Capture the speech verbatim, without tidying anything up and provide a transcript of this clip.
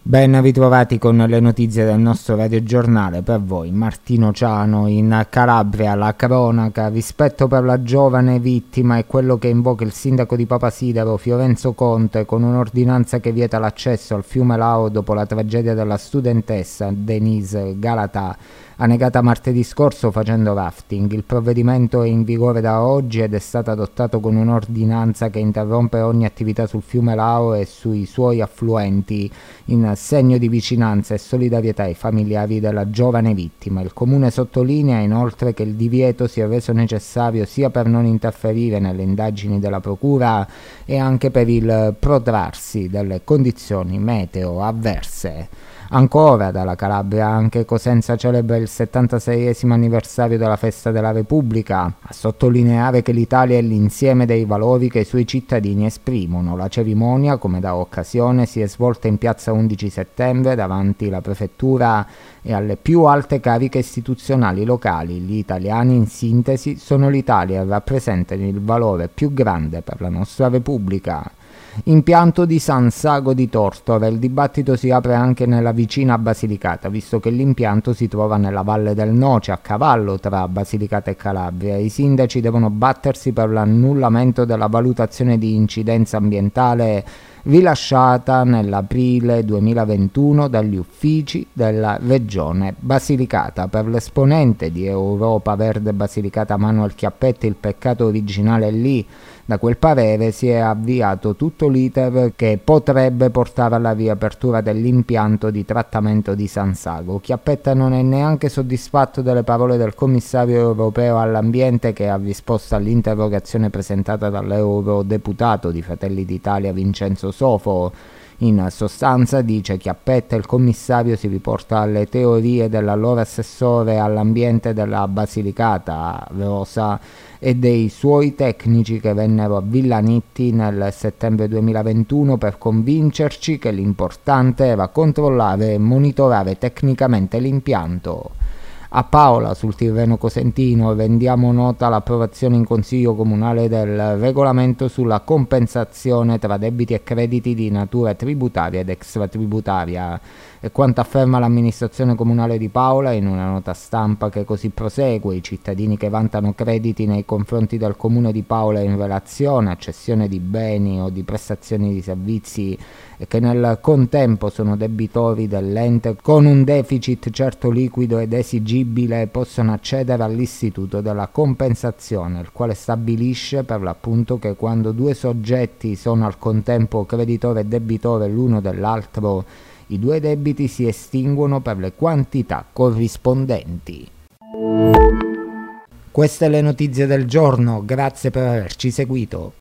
Ben ritrovati con le notizie del nostro radiogiornale. Per voi Martino Ciano. In Calabria la cronaca, rispetto per la giovane vittima è quello che invoca il sindaco di Papasidero Fiorenzo Conte con un'ordinanza che vieta l'accesso al fiume Lao dopo la tragedia della studentessa Denise Galatà, annegata martedì scorso facendo rafting. Il provvedimento è in vigore da oggi ed è stato adottato con un'ordinanza che interrompe ogni attività sul fiume Lao e sui suoi affluenti in segno di vicinanza e solidarietà ai familiari della giovane vittima. Il comune sottolinea inoltre che il divieto si è reso necessario sia per non interferire nelle indagini della procura e anche per il protrarsi delle condizioni meteo avverse. Ancora dalla Calabria, anche Cosenza celebra il settantaseiesimo anniversario della festa della Repubblica, a sottolineare che l'Italia è l'insieme dei valori che i suoi cittadini esprimono. La cerimonia, come da occasione, si è svolta in piazza undici settembre davanti alla prefettura e alle più alte cariche istituzionali locali. Gli italiani, in sintesi, sono l'Italia e rappresentano il valore più grande per la nostra Repubblica. Impianto di San Sago di Tortora. Il dibattito si apre anche nella vicina Basilicata, visto che l'impianto si trova nella Valle del Noce, a cavallo tra Basilicata e Calabria. I sindaci devono battersi per l'annullamento della valutazione di incidenza ambientale rilasciata nell'aprile duemilaventuno dagli uffici della regione Basilicata. Per l'esponente di Europa Verde Basilicata Manuel Chiappetti il peccato originale è lì. Da quel parere si è avviato tutto l'iter che potrebbe portare alla riapertura dell'impianto di trattamento di San Sago. Chiappetta non è neanche soddisfatto delle parole del commissario europeo all'ambiente, che ha risposto all'interrogazione presentata dall'eurodeputato di Fratelli d'Italia Vincenzo Sofo. In sostanza, dice Chiappetta, il commissario si riporta alle teorie dell'allora assessore all'ambiente della Basilicata Rosa e dei suoi tecnici che vennero avvillaniti nel settembre duemilaventuno per convincerci che l'importante era controllare e monitorare tecnicamente l'impianto. A Paola, sul Tirreno Cosentino, rendiamo nota l'approvazione in Consiglio Comunale del regolamento sulla compensazione tra debiti e crediti di natura tributaria ed extratributaria. E quanto afferma l'amministrazione comunale di Paola in una nota stampa che così prosegue: i cittadini che vantano crediti nei confronti del comune di Paola in relazione a cessione di beni o di prestazioni di servizi e che nel contempo sono debitori dell'ente con un deficit certo liquido ed esigibile possono accedere all'istituto della compensazione, il quale stabilisce per l'appunto che quando due soggetti sono al contempo creditore e debitore l'uno dell'altro, i due debiti si estinguono per le quantità corrispondenti. Queste le notizie del giorno, grazie per averci seguito.